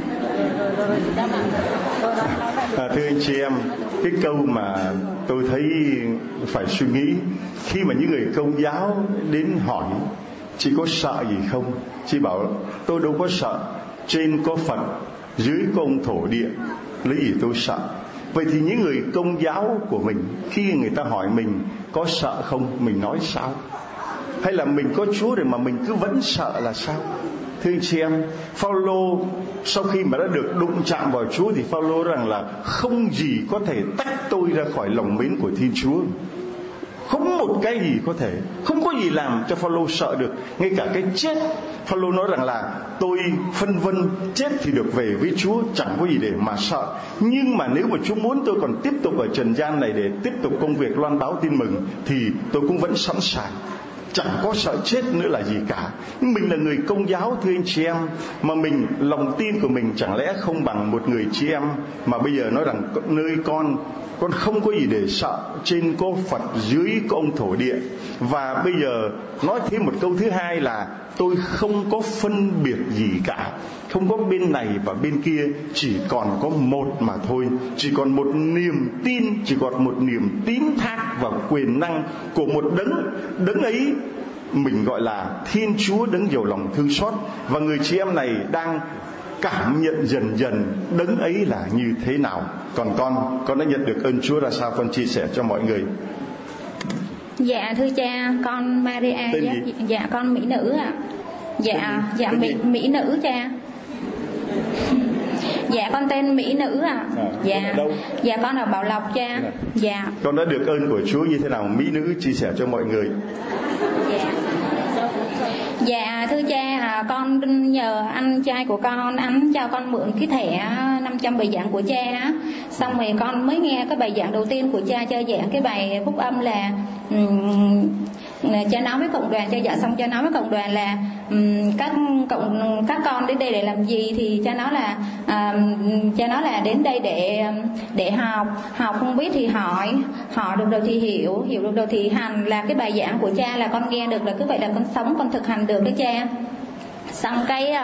Thưa anh chị em, cái câu mà tôi thấy phải suy nghĩ, khi mà những người Công giáo đến hỏi chị có sợ gì không, chị bảo tôi đâu có sợ, trên có Phật, dưới có ông thổ địa, lấy gì tôi sợ. Vậy thì những người Công giáo của mình, khi người ta hỏi mình có sợ không, mình nói sao? Hay là mình có Chúa rồi mà mình cứ vẫn sợ là sao? Thưa anh chị em, Phaolô sau khi mà đã được đụng chạm vào Chúa thì Phaolô rằng là không gì có thể tách tôi ra khỏi lòng mến của Thiên Chúa. Không một cái gì có thể, không có gì làm cho Phaolô sợ được. Ngay cả cái chết, Phaolô nói rằng là tôi phân vân, chết thì được về với Chúa, chẳng có gì để mà sợ. Nhưng mà nếu mà Chúa muốn tôi còn tiếp tục ở trần gian này để tiếp tục công việc loan báo tin mừng, thì tôi cũng vẫn sẵn sàng, chẳng có sợ chết nữa là gì cả. Nhưng mình là người Công giáo, thưa anh chị em, mà mình, lòng tin của mình chẳng lẽ không bằng một người chị em mà bây giờ nói rằng nơi con không có gì để sợ, trên có Phật, dưới có ông thổ địa. Và bây giờ nói thêm một câu thứ hai là tôi không có phân biệt gì cả, không có bên này và bên kia, chỉ còn có một mà thôi, chỉ còn một niềm tin, chỉ còn một niềm tín thác vào quyền năng của một đấng ấy mình gọi là Thiên Chúa, đấng giàu lòng thương xót. Và người chị em này đang cảm nhận dần dần đấng ấy là như thế nào. Còn con đã nhận được ơn Chúa ra sao, con chia sẻ cho mọi người. Dạ thưa cha, con Maria. Dạ con Mỹ nữ ạ. Dạ Mỹ nữ cha. Dạ con tên Mỹ nữ ạ. Dạ con ở Bảo Lộc cha. Dạ. Con đã được ơn của Chúa như thế nào, Mỹ nữ chia sẻ cho mọi người. Dạ thưa cha, con nhờ anh trai của con, anh cho con mượn cái thẻ 500 bài giảng của cha. Xong rồi con mới nghe cái bài giảng đầu tiên của cha giảng cái bài phúc âm là cha nói với cộng đoàn, cha giảng xong cha nói với cộng đoàn là các con đến đây để làm gì, thì cha nói là đến đây để học không biết thì hỏi được rồi thì hiểu được rồi thì hành. Là cái bài giảng của cha là con nghe được, là cứ vậy là con sống, con thực hành được đó cha. Xong cái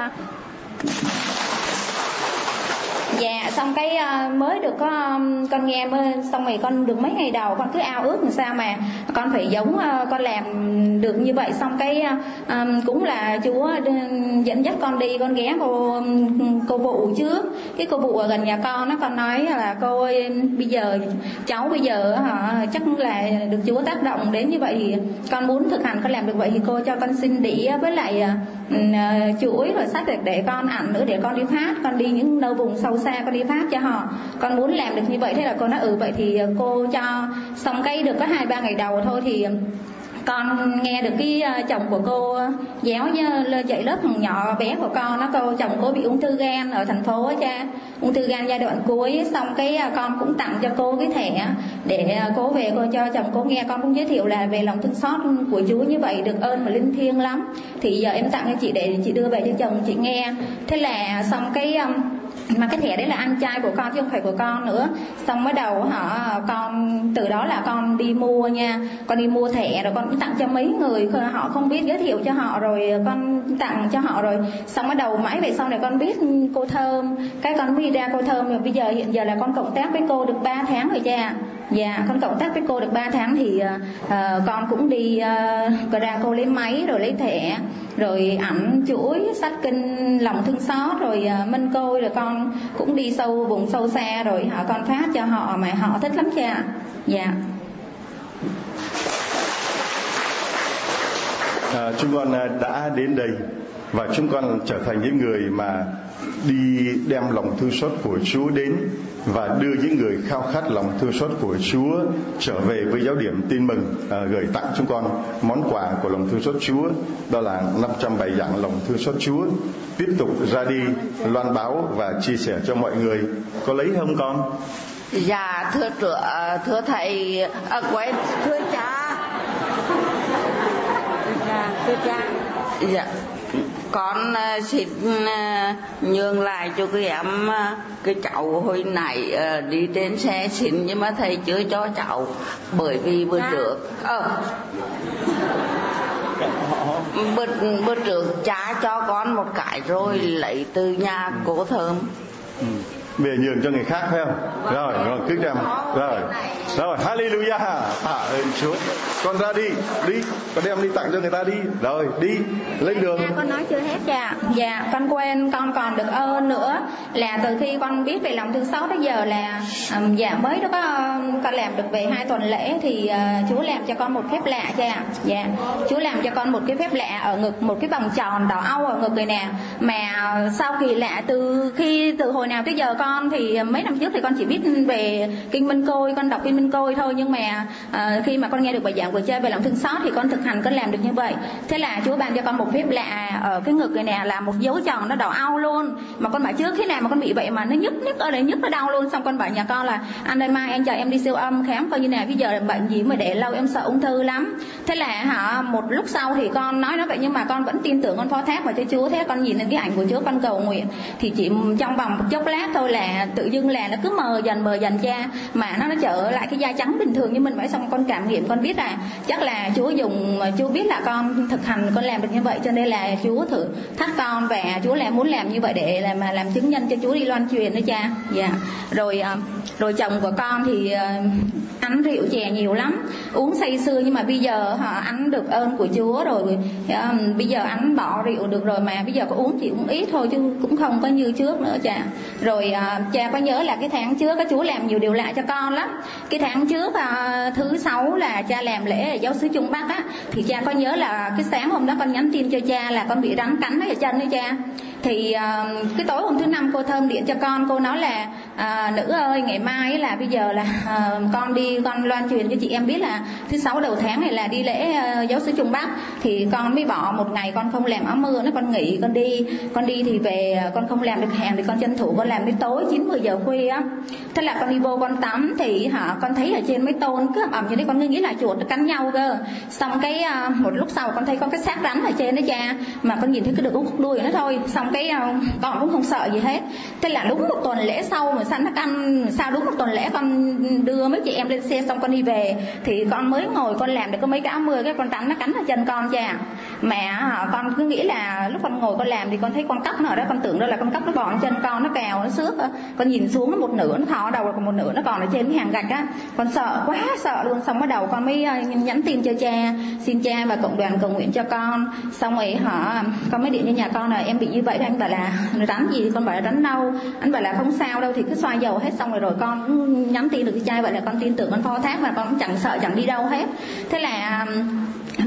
xong cái mới được có con nghe xong rồi con được mấy ngày đầu con cứ ao ước làm sao mà con phải giống con làm được như vậy. Xong cái cũng là Chúa dẫn dắt con đi, con ghé cô vụ trước, cái cô vụ ở gần nhà con nó, con nói là cô ơi cháu bây giờ chắc là được Chúa tác động đến như vậy thì con muốn thực hành, con làm được vậy thì cô cho con xin đĩa với lại chuỗi rồi sách để con ảnh nữa, để con đi phát, con đi những nơi vùng sâu xa con đi phát cho họ, con muốn làm được như vậy. Thế là cô nói vậy thì cô cho. Xong cái được có 2-3 ngày đầu thôi thì con nghe được cái chồng của cô giáo dạy lớp thằng nhỏ bé của con, nó cô chồng cô bị ung thư gan ở thành phố á cha, ung thư gan giai đoạn cuối. Xong cái con cũng tặng cho cô cái thẻ để cô về cô cho chồng cô nghe. Con cũng giới thiệu là về lòng thương xót của Chúa như vậy được ơn và linh thiêng lắm, thì giờ em tặng cho chị để chị đưa về cho chồng chị nghe. Thế là xong cái mà cái thẻ đấy là anh trai của con chứ không phải của con nữa. Xong mới đầu con từ đó là con đi mua nha, con đi mua thẻ rồi con cũng tặng cho mấy người họ không biết, giới thiệu cho họ rồi con tặng cho họ rồi. Xong mới đầu mãi về sau này con biết cô Thơm, cái con mới đi ra cô Thơm. Rồi bây giờ hiện giờ là con cộng tác với cô được 3 tháng rồi cha. Dạ, con cộng tác với cô được 3 tháng thì con cũng đi ra cô lấy máy rồi lấy thẻ rồi ảnh chuỗi sách kinh lòng thương xót rồi minh côi, rồi con cũng đi sâu vùng sâu xa rồi con phát cho họ mà họ thích lắm cha. Dạ. Chúng con đã đến đây và chúng con trở thành những người mà đi đem lòng thương xót của Chúa đến và đưa những người khao khát lòng thương xót của Chúa trở về với giáo điểm tin mừng, gửi tặng chúng con món quà của lòng thương xót Chúa, đó là 500 bài giảng lòng thương xót Chúa, tiếp tục ra đi loan báo và chia sẻ cho mọi người. Có lấy không con? Dạ thưa thầy, thưa cha. Thưa cha. Dạ. Con xin nhường lại cho cái cháu hồi nãy đi trên xe xin, nhưng mà thầy chưa cho cháu bởi vì bữa trước cha cho con một cái rồi lấy từ nhà cô Thơm. Bây giờ nhường cho người khác phải không? Rồi cứ đem. Rồi hallelujah, tạ ơn Chúa. Con ra đi, con đem đi tặng cho người ta đi. Rồi đi lên đường. Con nói chưa hết cha. Dạ, con quên, con còn được ơn nữa là từ khi con biết về lòng thương xót tới giờ là mới đó con làm được về 2 tuần lễ thì Chúa làm cho con một phép lạ cha. Dạ, Chúa làm cho con một cái phép lạ ở ngực, một cái vòng tròn đỏ au ở ngực người nè. Mà sao kỳ lạ, từ hồi nào tới giờ con thì mấy năm trước thì con chỉ biết về kinh Minh Côi, con đọc kinh Minh Côi thôi, nhưng mà khi mà con nghe được bài giảng của cha về lòng thương xót thì con thực hành con làm được như vậy. Thế là Chúa ban cho con một phép lạ ở cái ngực này nè, là một dấu tròn nó đỏ au luôn. Mà con bảo trước khi nào mà con bị vậy mà nó nhức ở đây, nhức nó đau luôn. Xong con bảo nhà con là anh ơi mai anh chờ em đi siêu âm khám coi như nào, bây giờ là bệnh gì mà để lâu, em sợ ung thư lắm. Thế là một lúc sau thì con nói nó vậy, nhưng mà con vẫn tin tưởng, con phó thác vào cho Chúa. Thế con nhìn lên cái ảnh của Chúa, con cầu nguyện thì chỉ trong vòng một chốc lát thôi là tự dưng là nó cứ mờ dần cha, mà nó trở lại cái da trắng bình thường như mình vậy. Xong con cảm nghiệm, con biết là chắc là Chúa biết là con thực hành con làm được như vậy, cho nên là Chúa thử thách con và Chúa muốn làm như vậy để làm chứng nhân cho Chúa đi loan truyền đó cha. Dạ. Rồi chồng của con thì ăn rượu chè nhiều lắm, uống say sưa, nhưng mà bây giờ anh được ơn của Chúa rồi, bây giờ anh bỏ rượu được rồi, mà bây giờ có uống chỉ uống ít thôi chứ cũng không có như trước nữa cha. Rồi cha có nhớ là cái tháng trước Chúa làm nhiều điều lạ cho con lắm. Cái tháng trước thứ 6 là cha làm lễ ở giáo xứ Trung Bắc á, thì cha có nhớ là cái sáng hôm đó con nhắn tin cho cha là con bị rắn cắn ở chân đấy cha. Thì cái tối hôm thứ 5 cô Thơm điện cho con, cô nói là nữ ơi, ngày mai là bây giờ là con loan truyền cho chị em biết là thứ 6 đầu tháng này là đi lễ giáo xứ Trung Bắc, thì con mới bỏ một ngày con không làm áo mưa nữa, con nghỉ, con đi thì về con không làm được hàng thì con tranh thủ con làm đến tối 9-10 giờ khuya á. Thế là con đi vô con tắm thì con thấy ở trên mấy tôn cứ ẩm như thế, con nghĩ là chuột nó cắn nhau cơ. Xong cái một lúc sau con thấy có cái xác rắn ở trên đó cha, mà con nhìn thấy cái được khúc đuôi nó thôi. Xong cái con cũng không sợ gì hết. Thế là đúng một tuần lễ sau mà sao đúng một tuần lễ con đưa mấy chị em lên xe xong con đi về thì con mới ngồi con làm được có mấy cái áo mưa, cái con rắn nó cắn ở chân con cha. Mà con cứ nghĩ là lúc con ngồi con làm thì con thấy con cóc nó ở đó, con tưởng đó là con cóc nó bò chân con, nó cào nó xước. Con nhìn xuống nó một nửa nó thò ở đầu, còn một nửa nó còn ở trên cái hàng gạch á. Con sợ quá sợ luôn. Xong bắt đầu con mới nhắn tin cho cha, xin cha và cộng đoàn cầu nguyện cho con. Xong rồi con mới điện cho nhà con là em bị như vậy. Anh bảo là rắn gì, con bảo là rắn đâu, anh bảo là không sao đâu, thì cứ xoa dầu hết. Xong rồi con nhắn tin được cho cha, vậy là con tin tưởng, con phó thác và con cũng chẳng sợ chẳng đi đâu hết. Thế là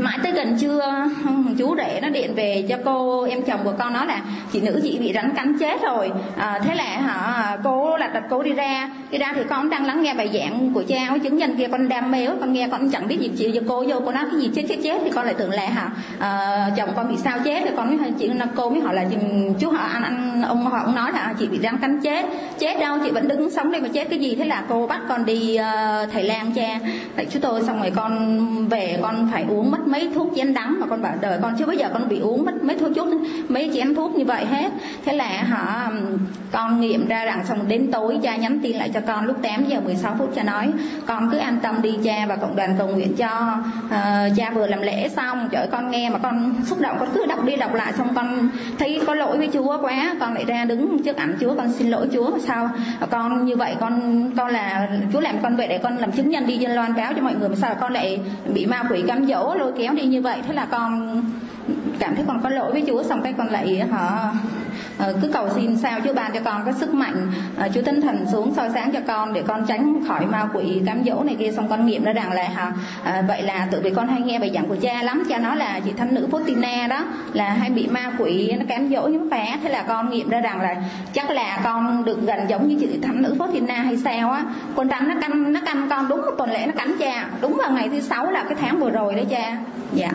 mãi tới gần trưa chú rể nó điện về cho cô em chồng của con, nói là chị nữ chị bị rắn cắn chết rồi. Thế là cô đặt cô đi ra thì con đang lắng nghe bài giảng của cha với chứng nhân kia, con đam mê quá, con nghe con chẳng biết gì chịu, cô vô cô nói cái gì chết thì con lại tưởng là chồng con bị sao chết, rồi con mới cô mới hỏi là chú họ ông nói là chị bị rắn cắn chết đâu, chị vẫn đứng sống đây mà chết cái gì. Thế là cô bắt con đi thầy lang cha tại chú tôi, xong rồi con về con phải uống mất mấy thuốc chén đắng, mà con bảo đời con chưa bao giờ con bị uống mất mấy chén thuốc như vậy hết. Thế là con nghiệm ra rằng xong đến tối cha nhắn tin lại cho con lúc 8 giờ 16 phút, cha nói con cứ an tâm đi cha, và cộng đoàn cầu nguyện cho cha vừa làm lễ xong. Trời ơi, con nghe mà con xúc động, con cứ đọc đi đọc lại, xong con thấy có lỗi với Chúa quá, con lại ra đứng trước ảnh Chúa, con xin lỗi Chúa. Sao con như vậy, con là Chúa làm con vậy để con làm chứng nhân đi dân loan báo cho mọi người, mà sao con lại bị ma quỷ cám dỗ lôi kéo đi như vậy. Thế là con cảm thấy con có lỗi với Chúa, xong cái con lại cứ cầu xin sao Chúa ban cho con có sức mạnh, Chúa tinh thần xuống soi sáng cho con để con tránh khỏi ma quỷ cám dỗ này kia. Xong con nghiệm ra rằng là vậy là tự vì con hay nghe bài giảng của cha lắm, cha nói là chị thánh nữ Faustina đó là hay bị ma quỷ nó cám dỗ như phá. Thế là con nghiệm ra rằng là chắc là con được gần giống như chị thánh nữ Faustina hay sao á. Con rắn nó cắn con đúng một tuần lễ, nó cắn cha đúng vào ngày thứ 6 là cái tháng vừa rồi đấy cha. Dạ.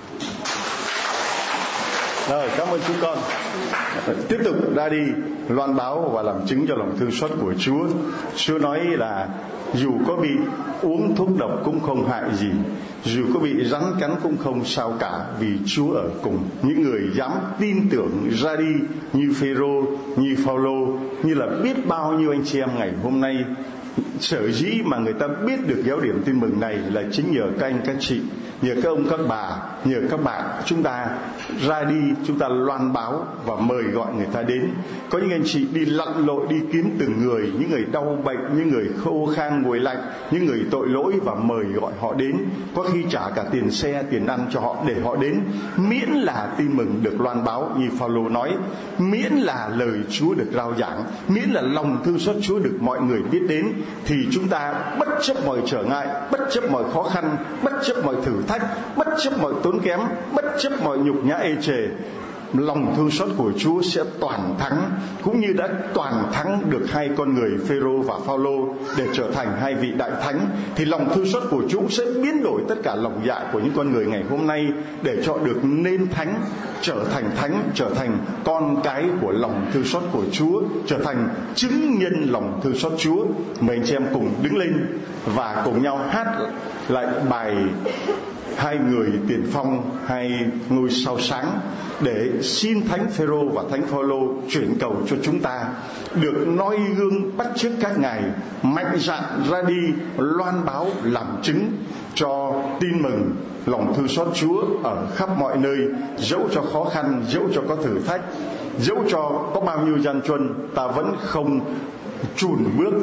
Rồi, cảm ơn chú con. Tiếp tục ra đi loan báo và làm chứng cho lòng thương xót của Chúa. Chúa nói là dù có bị uống thuốc độc cũng không hại gì, dù có bị rắn cắn cũng không sao cả, vì Chúa ở cùng. Những người dám tin tưởng ra đi như Phêrô, như Phaolô, như là biết bao nhiêu anh chị em ngày hôm nay, sở dĩ mà người ta biết được giáo điểm tin mừng này là chính nhờ các anh các chị, nhờ các ông các bà, nhờ các bạn. Chúng ta ra đi, chúng ta loan báo và mời gọi người ta đến. Có những anh chị đi lặn lội đi kiếm từng người, những người đau bệnh, những người khô khan nguội lạnh, những người tội lỗi, và mời gọi họ đến. Có khi trả cả tiền xe, tiền ăn cho họ để họ đến, miễn là tin mừng được loan báo như Phaolô nói, miễn là lời Chúa được rao giảng, miễn là lòng thương xót Chúa được mọi người biết đến, thì chúng ta bất chấp mọi trở ngại, bất chấp mọi khó khăn, bất chấp mọi thử thách, bất chấp mọi tốn kém, bất chấp mọi nhục nhã ê chề, lòng thương xót của Chúa sẽ toàn thắng, cũng như đã toàn thắng được hai con người Phêrô và Phaolô để trở thành hai vị đại thánh. Thì lòng thương xót của Chúa sẽ biến đổi tất cả lòng dạ của những con người ngày hôm nay để cho được nên thánh, trở thành con cái của lòng thương xót của Chúa, trở thành chứng nhân lòng thương xót Chúa. Mời anh chị em cùng đứng lên và cùng nhau hát lại bài hai người tiền phong, hai ngôi sao sáng, để xin Thánh Phêrô và Thánh Phaolô chuyển cầu cho chúng ta được noi gương bắt chước các ngài, mạnh dạn ra đi loan báo làm chứng cho tin mừng lòng thương xót Chúa ở khắp mọi nơi, dẫu cho khó khăn, dẫu cho có thử thách, dẫu cho có bao nhiêu gian truân, ta vẫn không chùn bước,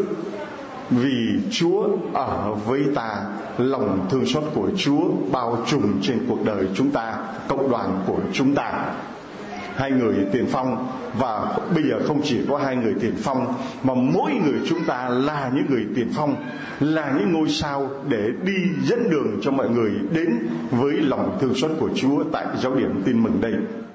vì Chúa ở với ta. Lòng thương xót của Chúa bao trùm trên cuộc đời chúng ta, cộng đoàn của chúng ta. Hai người tiền phong, và bây giờ không chỉ có hai người tiền phong, mà mỗi người chúng ta là những người tiền phong, là những ngôi sao để đi dẫn đường cho mọi người đến với lòng thương xót của Chúa tại giáo điểm tin mừng đây.